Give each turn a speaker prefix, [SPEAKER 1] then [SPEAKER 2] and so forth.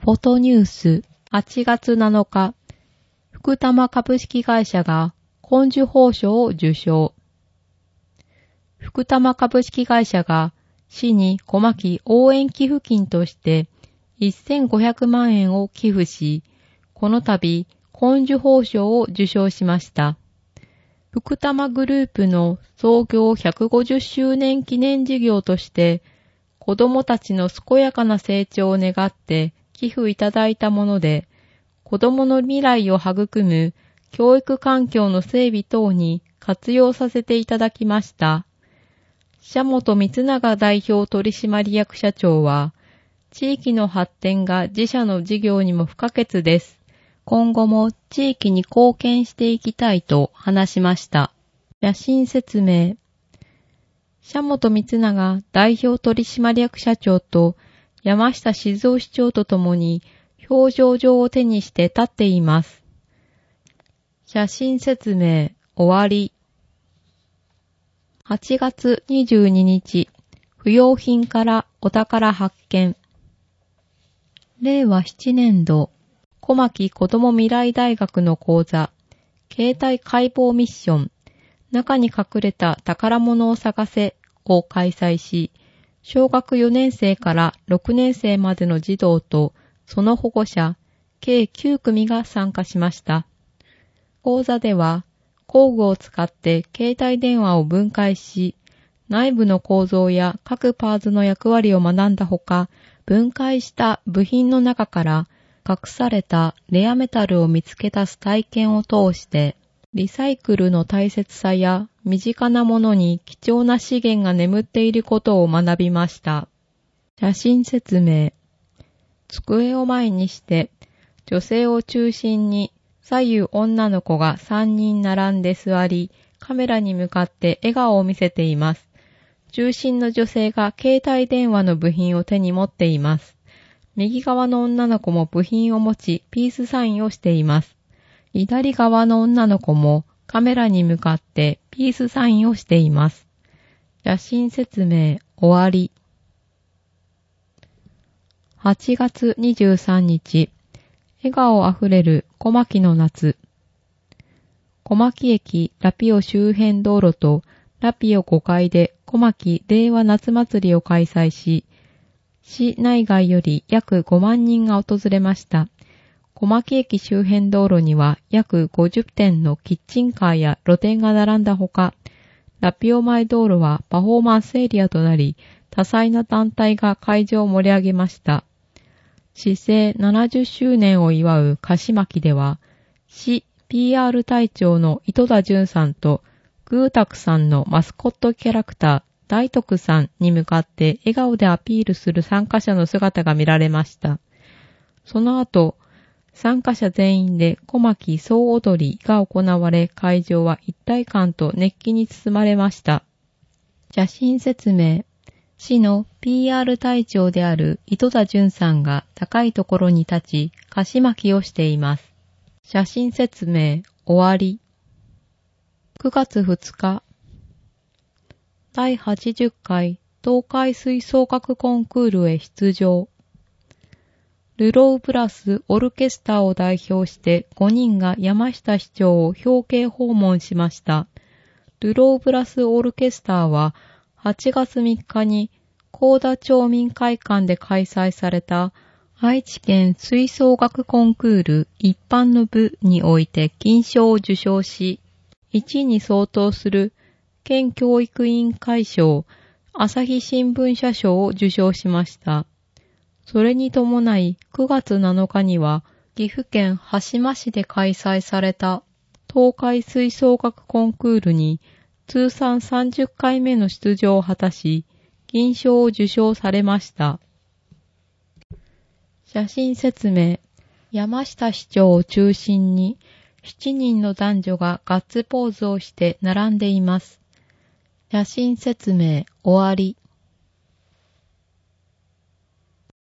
[SPEAKER 1] フォトニュース8月7日、福玉株式会社が紺綬褒章を受章。福玉株式会社が市に小牧応援寄付金として1500万円を寄付し、この度紺綬褒章を受章しました。福玉グループの創業150周年記念事業として、子どもたちの健やかな成長を願って寄付いただいたもので、子どもの未来を育む教育環境の整備等に活用させていただきました。社本光永代表取締役社長は、地域の発展が自社の事業にも不可欠です。今後も地域に貢献していきたいと話しました。写真説明。社本光永代表取締役社長と山下静雄市長とともに表彰状を手にして立っています。写真説明終わり。8月22日、不用品からお宝発見。令和7年度、小牧子ども未来大学の講座、携帯解剖ミッション、中に隠れた宝物を探せを開催し、小学4年生から6年生までの児童とその保護者、計9組が参加しました。講座では、工具を使って携帯電話を分解し、内部の構造や各パーツの役割を学んだほか、分解した部品の中から隠されたレアメタルを見つけ出す体験を通して、リサイクルの大切さや身近なものに貴重な資源が眠っていることを学びました。写真説明。机を前にして、女性を中心に左右女の子が3人並んで座り、カメラに向かって笑顔を見せています。中心の女性が携帯電話の部品を手に持っています。右側の女の子も部品を持ち、ピースサインをしています。左側の女の子もカメラに向かってピースサインをしています。写真説明終わり。8月23日、笑顔あふれる小牧の夏。小牧駅ラピオ周辺道路とラピオ5階で小牧令和夏祭りを開催し、市内外より約5万人が訪れました。小牧駅周辺道路には約50店のキッチンカーや露店が並んだほか、ラピオ前道路はパフォーマンスエリアとなり、多彩な団体が会場を盛り上げました。市政70周年を祝う菓子巻きでは、市 PR 隊長の糸田淳さんと、グータクさんのマスコットキャラクター、大徳さんに向かって笑顔でアピールする参加者の姿が見られました。その後、参加者全員で小牧総踊りが行われ、会場は一体感と熱気に包まれました。写真説明。市の PR 隊長である糸田淳さんが高いところに立ち、菓子巻きをしています。写真説明終わり。9月2日、第80回東海吹奏楽コンクールへ出場。ルローブラスオルケスターを代表して5人が山下市長を表敬訪問しました。ルローブラスオルケスターは8月3日に高田町民会館で開催された愛知県吹奏楽コンクール一般の部において金賞を受賞し、1位に相当する県教育委員会賞、朝日新聞社賞を受賞しました。それに伴い9月7日には岐阜県羽島市で開催された東海吹奏楽コンクールに通算30回目の出場を果たし、金賞を受賞されました。写真説明。山下市長を中心に7人の男女がガッツポーズをして並んでいます。写真説明終わり。